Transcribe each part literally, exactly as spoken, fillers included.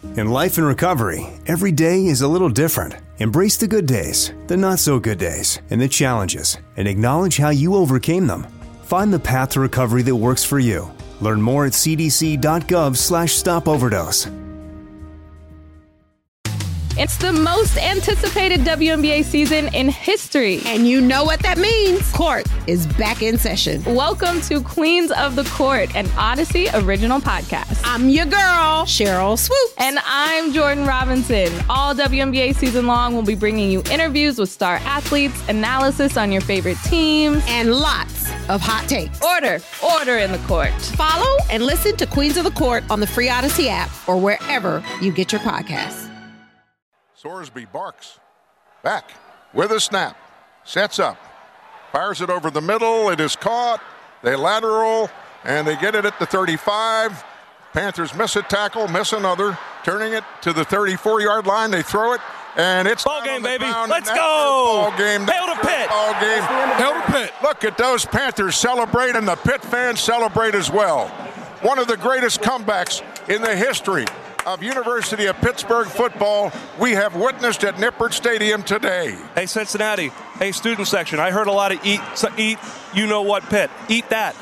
In life and recovery, every day is a little different. Embrace the good days, the not so good days, and the challenges, and acknowledge how you overcame them. Find the path to recovery that works for you. Learn more at cdc.gov slash stop overdose. It's the most anticipated W N B A season in history. And you know what that means. Court is back in session. Welcome to Queens of the Court, an Odyssey original podcast. I'm your girl, Cheryl Swoop. And I'm Jordan Robinson. All W N B A season long, we'll be bringing you interviews with star athletes, analysis on your favorite teams, and lots of hot takes. Order, order in the court. Follow and listen to Queens of the Court on the free Odyssey app or wherever you get your podcasts. Sorsby barks. Back with a snap. Sets up. Fires it over the middle. It is caught. They lateral, and they get it at the thirty-five. Panthers miss a tackle, miss another. Turning it to the thirty-four-yard line. They throw it, and it's ball game, baby. Ground. Let's go. Ball game. Hail to Pitt. Ball game. Hail to Pitt. Look at those Panthers celebrate, and the Pitt fans celebrate as well. One of the greatest comebacks in the history of University of Pittsburgh football we have witnessed at Nippert Stadium today. Hey, Cincinnati. Hey, student section. I heard a lot of eat, so eat, you know what, Pitt. Eat that.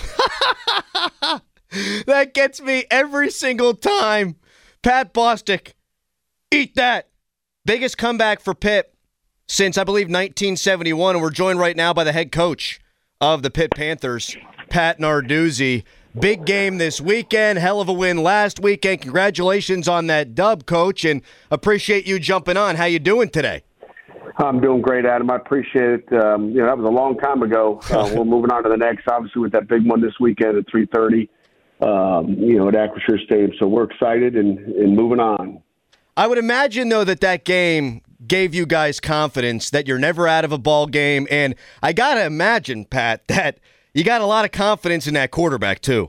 That gets me every single time. Pat Bostic, eat that. Biggest comeback for Pitt since, I believe, nineteen seventy-one, and we're joined right now by the head coach of the Pitt Panthers, Pat Narduzzi. Big game this weekend, hell of a win last weekend. Congratulations on that dub, Coach, and appreciate you jumping on. How you doing today? I'm doing great, Adam. I appreciate it. Um, you know, that was a long time ago. Uh, we're moving on to the next, obviously, with that big one this weekend at three thirty, um, you know, at Acrisure Stadium. So we're excited and, and moving on. I would imagine, though, that that game gave you guys confidence that you're never out of a ball game. And I got to imagine, Pat, that you got a lot of confidence in that quarterback, too.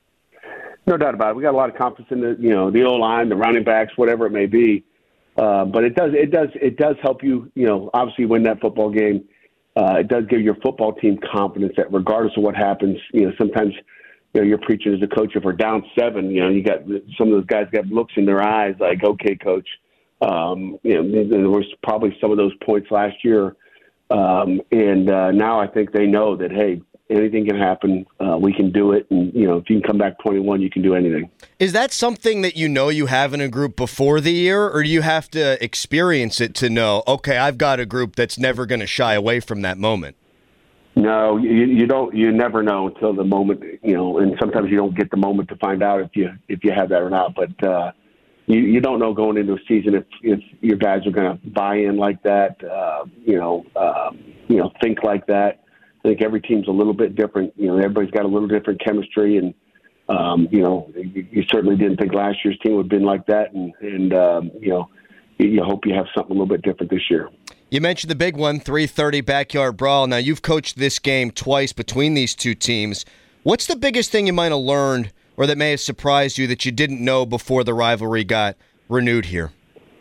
No doubt about it. We got a lot of confidence in the, you know, the O-line, the running backs, whatever it may be. Uh, but it does, it does, it does help you, you know, obviously win that football game. Uh, it does give your football team confidence that regardless of what happens, you know, sometimes, you know, you're preaching as a coach, if we're down seven, you know, you got some of those guys got looks in their eyes like, okay, coach, um, you know, there was probably some of those points last year. Um, and uh, now I think they know that, hey, anything can happen. Uh, we can do it. And, you know, if you can come back twenty-one, you can do anything. Is that something that you know you have in a group before the year, or do you have to experience it to know, okay, I've got a group that's never going to shy away from that moment? No, you, you don't. You never know until the moment, you know, and sometimes you don't get the moment to find out if you if you have that or not. But uh, you, you don't know going into a season if, if your guys are going to buy in like that, uh, you know, um, you know, think like that. I think every team's a little bit different. You know, everybody's got a little different chemistry, and um, you know, you, you certainly didn't think last year's team would have been like that. And, and um, you know, you, you hope you have something a little bit different this year. You mentioned the big one, three thirty backyard brawl. Now, you've coached this game twice between these two teams. What's the biggest thing you might have learned or that may have surprised you that you didn't know before the rivalry got renewed here?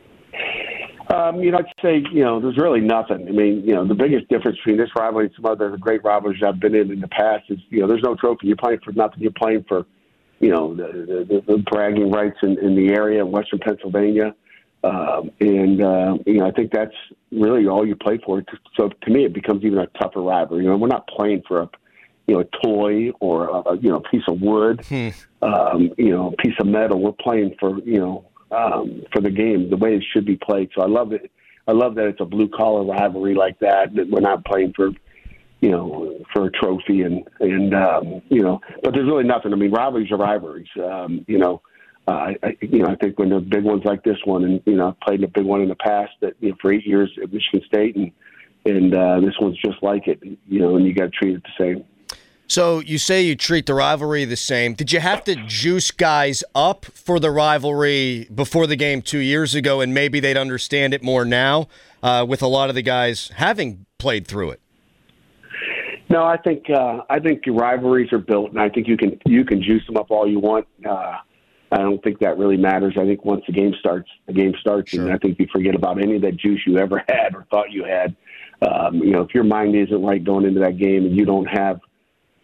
Um, you know, I'd say, you know, there's really nothing. I mean, you know, the biggest difference between this rivalry and some other great rivalries I've been in in the past is, you know, there's no trophy. You're playing for nothing. You're playing for, you know, the, the, the bragging rights in, in the area of Western Pennsylvania. Um, and, uh, you know, I think that's really all you play for. So to me, it becomes even a tougher rivalry. You know, we're not playing for a, you know, a toy or, a, you know, a piece of wood, hmm. um, you know, a piece of metal. We're playing for, you know, Um, for the game, the way it should be played. So I love it. I love that it's a blue collar rivalry like that. That we're not playing for, you know, for a trophy and and um, you know. But there's really nothing. I mean, rivalries are rivalries. Um, you know, uh, I you know I think when the big ones like this one, and you know, I've played a big one in the past that you know, for eight years at Michigan State, and and uh, this one's just like it. You know, and you got to treat it the same. So you say you treat the rivalry the same. Did you have to juice guys up for the rivalry before the game two years ago, and maybe they'd understand it more now uh, with a lot of the guys having played through it? No, I think uh, I think your rivalries are built, and I think you can you can juice them up all you want. Uh, I don't think that really matters. I think once the game starts, the game starts, sure. And I think you forget about any of that juice you ever had or thought you had. Um, you know, if your mind isn't right going into that game, and you don't have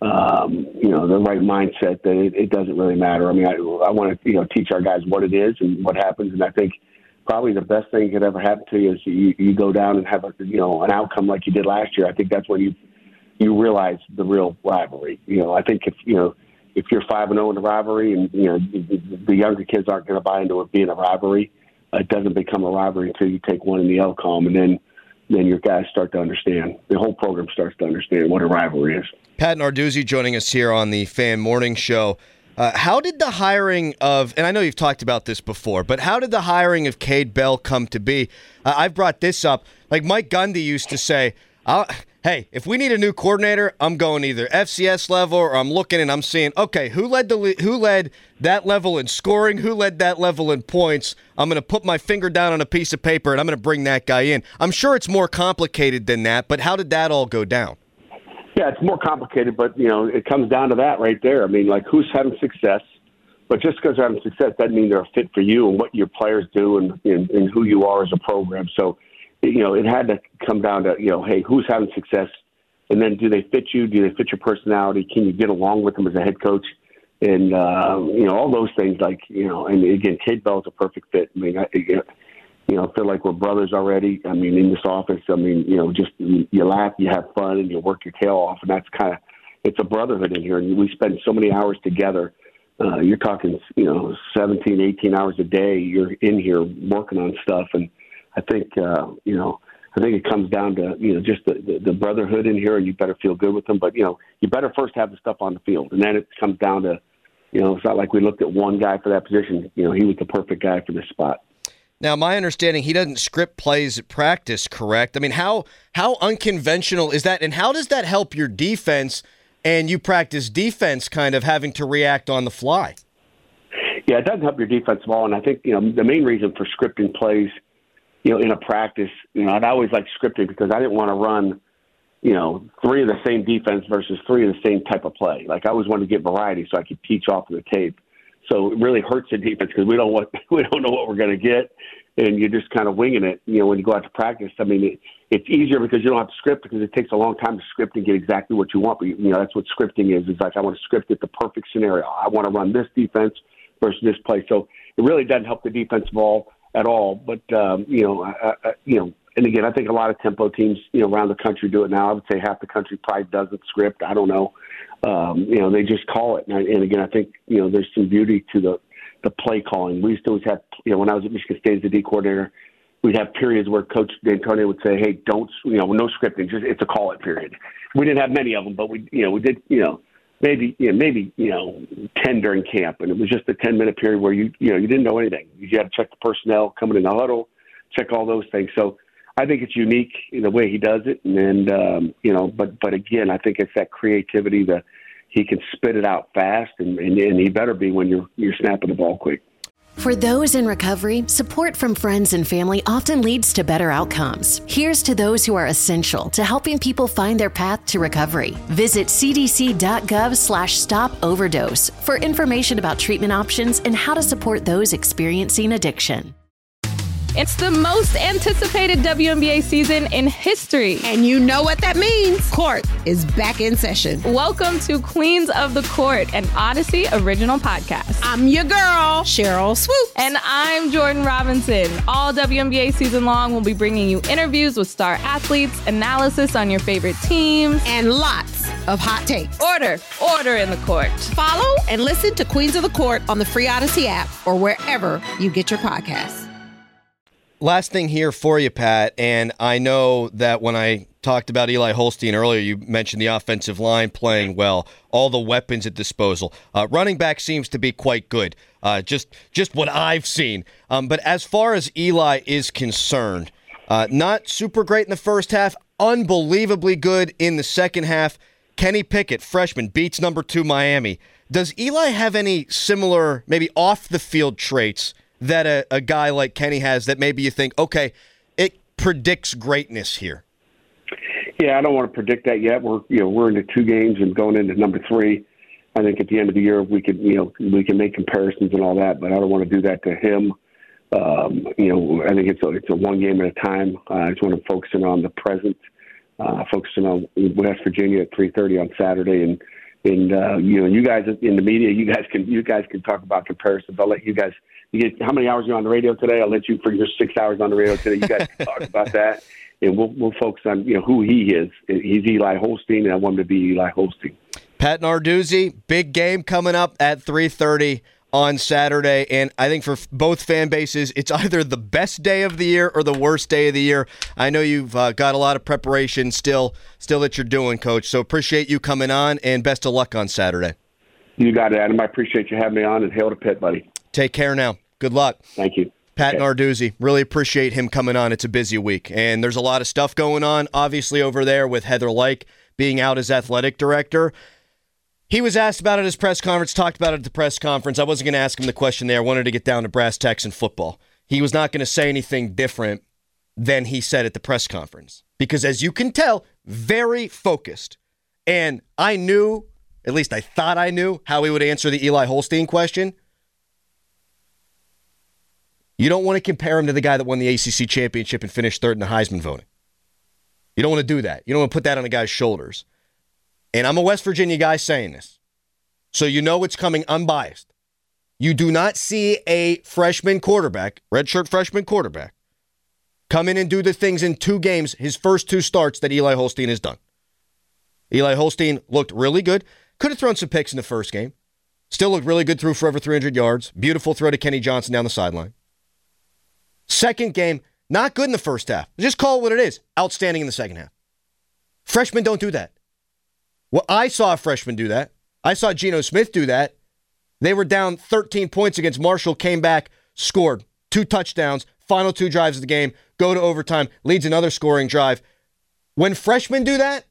um, you know, the right mindset that it, it doesn't really matter. I mean, I, I want to, you know, teach our guys what it is and what happens. And I think probably the best thing that could ever happen to you is you, you go down and have a, you know, an outcome like you did last year. I think that's when you, you realize the real rivalry. You know, I think if, you know, if you're five and zero in the rivalry, and you know the younger kids aren't going to buy into it being a rivalry, uh, it doesn't become a rivalry until you take one in the L COM, and then then your guys start to understand. The whole program starts to understand what a rivalry is. Pat Narduzzi joining us here on the Fan Morning Show. Uh, how did the hiring of, and I know you've talked about this before, but how did the hiring of Cade Bell come to be? Uh, I've brought this up. Like Mike Gundy used to say, I'll, hey, if we need a new coordinator, I'm going either F C S level or I'm looking and I'm seeing, okay, who led the who led that level in scoring? Who led that level in points? I'm going to put my finger down on a piece of paper and I'm going to bring that guy in. I'm sure it's more complicated than that, but how did that all go down? Yeah, it's more complicated, but, you know, it comes down to that right there. I mean, like, who's having success? But just because they're having success doesn't mean they're a fit for you and what your players do and, and, and who you are as a program. So, you know, it had to come down to, you know, hey, who's having success? And then do they fit you? Do they fit your personality? Can you get along with them as a head coach? And, uh, you know, all those things, like, you know, and again, Cade Bell is a perfect fit. I mean, I, you know, feel like we're brothers already. I mean, in this office, I mean, you know, just you, you laugh, you have fun, and you work your tail off. And that's kind of, it's a brotherhood in here. And we spend so many hours together. Uh, you're talking, you know, seventeen, eighteen hours a day. You're in here working on stuff. And I think, uh, you know, I think it comes down to, you know, just the, the, the brotherhood in here, and you better feel good with them. But, you know, you better first have the stuff on the field. And then it comes down to, you know, it's not like we looked at one guy for that position. You know, he was the perfect guy for this spot. Now, my understanding, he doesn't script plays at practice, correct? I mean, how how unconventional is that, and how does that help your defense and you practice defense kind of having to react on the fly? Yeah, it doesn't help your defense at all, and I think, you know, the main reason for scripting plays, you know, in a practice, you know, I'd always like scripting because I didn't want to run, you know, three of the same defense versus three of the same type of play. Like, I always wanted to get variety so I could teach off of the tape. So it really hurts the defense because we don't want we don't know what we're going to get, and you're just kind of winging it. You know, when you go out to practice, I mean, it, it's easier because you don't have to script because it takes a long time to script and get exactly what you want. But you know, that's what scripting is. It's like I want to script it the perfect scenario. I want to run this defense versus this play. So it really doesn't help the defensive ball at all. But um, you know, I, I, you know, and again, I think a lot of tempo teams, you know, around the country do it now. I would say half the country probably doesn't script. I don't know. Um, you know, they just call it. And, I, and again, I think, you know, there's some beauty to the, the play calling. We used to always have, you know, when I was at Michigan State as the D coordinator, we'd have periods where Coach D'Antonio would say, hey, don't, you know, no scripting, just it's a call it period. We didn't have many of them, but we, you know, we did, you know, maybe, you know, maybe, you know, ten during camp. And it was just a ten minute period where you, you know, you didn't know anything. You had to check the personnel coming in the huddle, check all those things. So I think it's unique in the way he does it. And, and um, you know, but, but again, I think it's that creativity that he can spit it out fast, and, and, and he better be when you're, you're snapping the ball quick. For those in recovery, support from friends and family often leads to better outcomes. Here's to those who are essential to helping people find their path to recovery. Visit cdc.gov slash stop overdose for information about treatment options and how to support those experiencing addiction. It's the most anticipated W N B A season in history. And you know what that means. Court is back in session. Welcome to Queens of the Court, an Odyssey original podcast. I'm your girl, Cheryl Swoop. And I'm Jordan Robinson. All W N B A season long, we'll be bringing you interviews with star athletes, analysis on your favorite teams, and lots of hot takes. Order, order in the court. Follow and listen to Queens of the Court on the free Odyssey app or wherever you get your podcasts. Last thing here for you, Pat, and I know that when I talked about Eli Holstein earlier, you mentioned the offensive line playing well, all the weapons at disposal. Uh, running back seems to be quite good, uh, just just what I've seen. Um, but as far as Eli is concerned, uh, not super great in the first half, unbelievably good in the second half. Kenny Pickett, freshman, beats number two Miami. Does Eli have any similar, maybe off-the-field traits that a, a guy like Kenny has that maybe you think, okay, it predicts greatness here? Yeah, I don't want to predict that yet. We're you know we're into two games and going into number three. I think at the end of the year we could you know we can make comparisons and all that, but I don't want to do that to him. Um, you know, I think it's a, it's a one game at a time. Uh, I just want to focus in on the present, uh, focusing on West Virginia at three thirty on Saturday, and And uh, you know, you guys in the media, you guys can you guys can talk about comparisons. I'll let you guys. You get how many hours you're on the radio today? I'll let you for your six hours on the radio today. You guys can talk about that, and we'll we'll focus on you know who he is. He's Eli Holstein, and I want him to be Eli Holstein. Pat Narduzzi, big game coming up at three thirty on Saturday, and I think for both fan bases, it's either the best day of the year or the worst day of the year. I know you've uh, got a lot of preparation still, still that you're doing, Coach. So appreciate you coming on, and best of luck on Saturday. You got it, Adam. I appreciate you having me on, and hail to Pitt, buddy. Take care now. Good luck. Thank you. Pat okay. Narduzzi, really appreciate him coming on. It's a busy week, and there's a lot of stuff going on, obviously, over there with Heather Lyke being out as athletic director. He was asked about it at his press conference, talked about it at the press conference. I wasn't going to ask him the question there. I wanted to get down to brass tacks in football. He was not going to say anything different than he said at the press conference. Because as you can tell, very focused. And I knew, at least I thought I knew, how he would answer the Eli Holstein question. You don't want to compare him to the guy that won the A C C championship and finished third in the Heisman voting. You don't want to do that. You don't want to put that on a guy's shoulders. And I'm a West Virginia guy saying this, so you know it's coming unbiased. You do not see a freshman quarterback, redshirt freshman quarterback, come in and do the things in two games, his first two starts, that Eli Holstein has done. Eli Holstein looked really good. Could have thrown some picks in the first game. Still looked really good, threw for over three hundred yards. Beautiful throw to Kenny Johnson down the sideline. Second game, not good in the first half. Just call it what it is. Outstanding in the second half. Freshmen don't do that. Well, I saw a freshman do that. I saw Geno Smith do that. They were down thirteen points against Marshall, came back, scored two touchdowns, final two drives of the game, go to overtime, leads another scoring drive. When freshmen do that,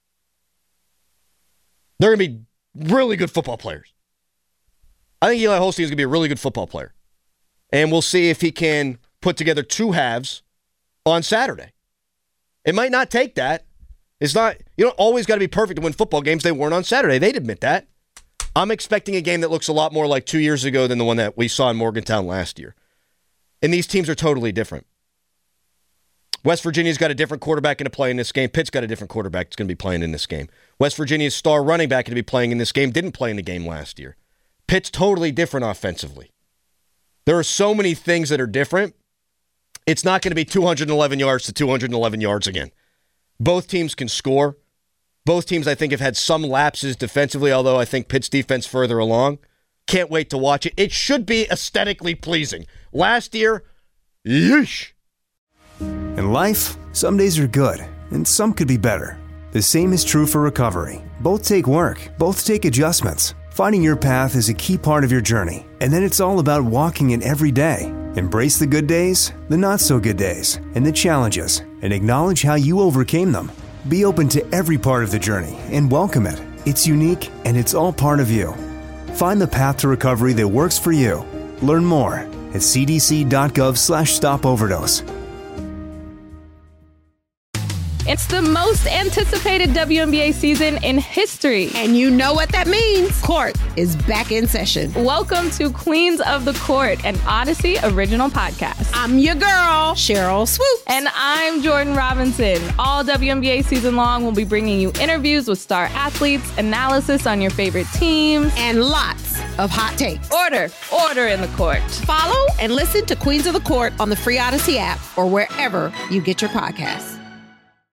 they're going to be really good football players. I think Eli Holstein is going to be a really good football player. And we'll see if he can put together two halves on Saturday. It might not take that. It's not, you don't always got to be perfect to win football games. They weren't on Saturday. They'd admit that. I'm expecting a game that looks a lot more like two years ago than the one that we saw in Morgantown last year. And these teams are totally different. West Virginia's got a different quarterback going to play in this game. Pitt's got a different quarterback that's going to be playing in this game. West Virginia's star running back going to be playing in this game. Didn't play in the game last year. Pitt's totally different offensively. There are so many things that are different. It's not going to be two hundred eleven yards to two hundred eleven yards again. Both teams can score. Both teams, I think, have had some lapses defensively, although I think Pitt's defense further along. Can't wait to watch it. It should be aesthetically pleasing. Last year, yeesh. In life, some days are good, and some could be better. The same is true for recovery. Both take work. Both take adjustments. Finding your path is a key part of your journey, and then it's all about walking it every day. Embrace the good days, the not-so-good days, and the challenges, and acknowledge how you overcame them. Be open to every part of the journey and welcome it. It's unique, and it's all part of you. Find the path to recovery that works for you. Learn more at c d c dot gov slash stop overdose. It's the most anticipated W N B A season in history. And you know what that means. Court is back in session. Welcome to Queens of the Court, an Odyssey original podcast. I'm your girl, Cheryl Swoop. And I'm Jordan Robinson. All W N B A season long, we'll be bringing you interviews with star athletes, analysis on your favorite teams, and lots of hot takes. Order, order in the court. Follow and listen to Queens of the Court on the free Odyssey app or wherever you get your podcasts.